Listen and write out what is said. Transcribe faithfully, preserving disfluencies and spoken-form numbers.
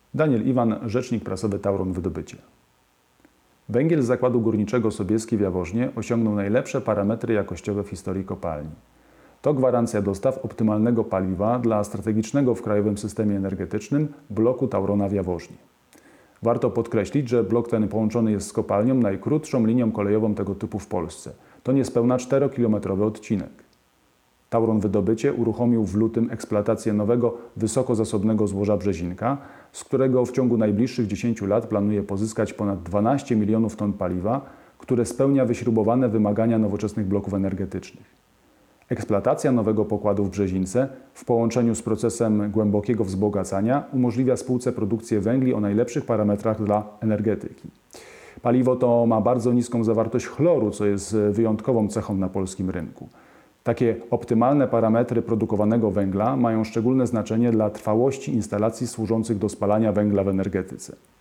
Daniel Iwan, rzecznik prasowy Tauron Wydobycie. Węgiel z Zakładu Górniczego Sobieski w Jaworznie osiągnął najlepsze parametry jakościowe w historii kopalni. To gwarancja dostaw optymalnego paliwa dla strategicznego w krajowym systemie energetycznym bloku Taurona w Jaworznie. Warto podkreślić, że blok ten połączony jest z kopalnią najkrótszą linią kolejową tego typu w Polsce. To niespełna czterokilometrowy odcinek. Tauron Wydobycie uruchomił w lutym eksploatację nowego, wysokozasobnego złoża Brzezinka, z którego w ciągu najbliższych dziesięciu lat planuje pozyskać ponad dwanaście milionów ton paliwa, które spełnia wyśrubowane wymagania nowoczesnych bloków energetycznych. Eksploatacja nowego pokładu w Brzezince w połączeniu z procesem głębokiego wzbogacania umożliwia spółce produkcję węgli o najlepszych parametrach dla energetyki. Paliwo to ma bardzo niską zawartość chloru, co jest wyjątkową cechą na polskim rynku. Takie optymalne parametry produkowanego węgla mają szczególne znaczenie dla trwałości instalacji służących do spalania węgla w energetyce.